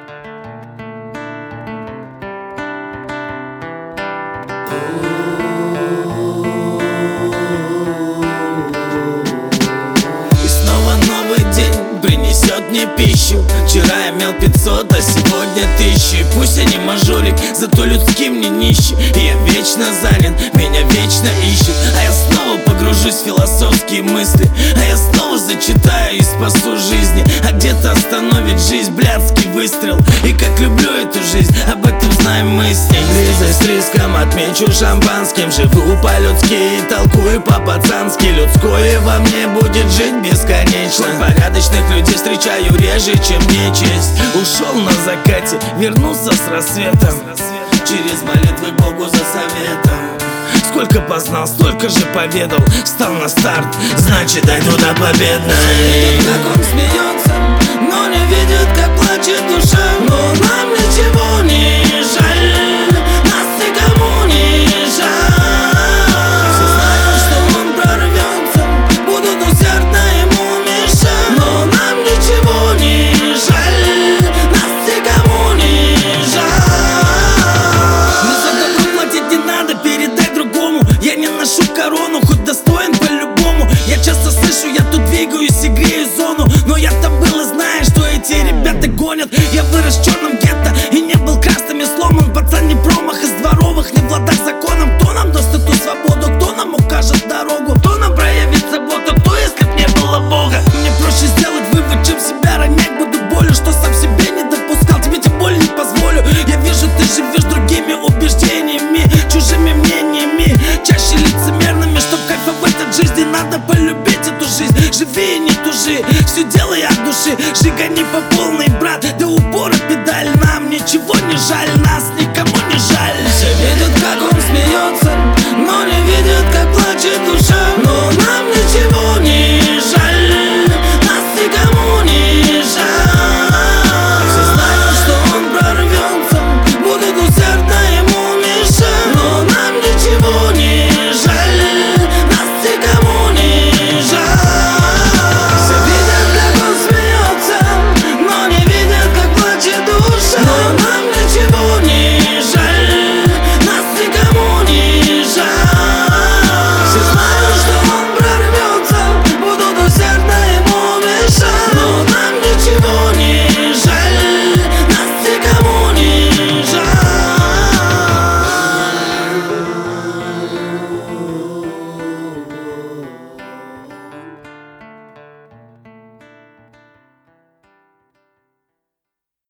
И снова новый день принесет мне пищу. Вчера я имел 500, а сегодня 1000. Пусть я не мажорик, зато людским не нищий. И я вечно занят, меня вечно ищут. А я снова погружусь в философские мысли. А я снова зачитаю и спасу жизни. А где-то остановит жизнь блядский выстрел. И как люблю эту жизнь, об этом знаем мы с ней. Близость с риском отмечу шампанским. Живу по-людски и толкую по-пацански. Людское во мне будет жить бесконечно. Порядочных людей встречаю реже, чем нечисть. Ушел на закате, вернулся с рассветом. Через молитвы Богу за советом. Сколько познал, столько же поведал. Встал на старт, значит дойду до победной. Видит, как он смеется, но не видит, как плачет душа. Но нам ничего не жаль, нас никому не жаль. Все знают, что он прорвется, будут усердно ему мешать. Но нам ничего не жаль, нас никому не жаль. Но за добро платить не надо, передай другому. Я не ношу корону, хоть достоин по-любому. Я часто слышу, я тут двигаюсь и грею зону. Но я там был и знаю, что эти ребята гонят. Я вырос в черном гетто и не был красным и сломан. Пацан не промах из дворовых, не в ладах с законом. Кто нам даст эту свободу, кто нам укажет дорогу, кто нам проявит заботу, кто, если б не было Бога. Мне проще сделать вывод, чем себя ронять. Буду болью, что сам себе не допускал, тебе тем более не позволю. Я вижу, ты живешь другими убеждениями, чужими мнениями, чаще лицемерными. Чтоб кайфовать от жизни, надо полюбить эту жизнь. Живи и не тужи, все делай от души. Жигани по полной, брат, до упора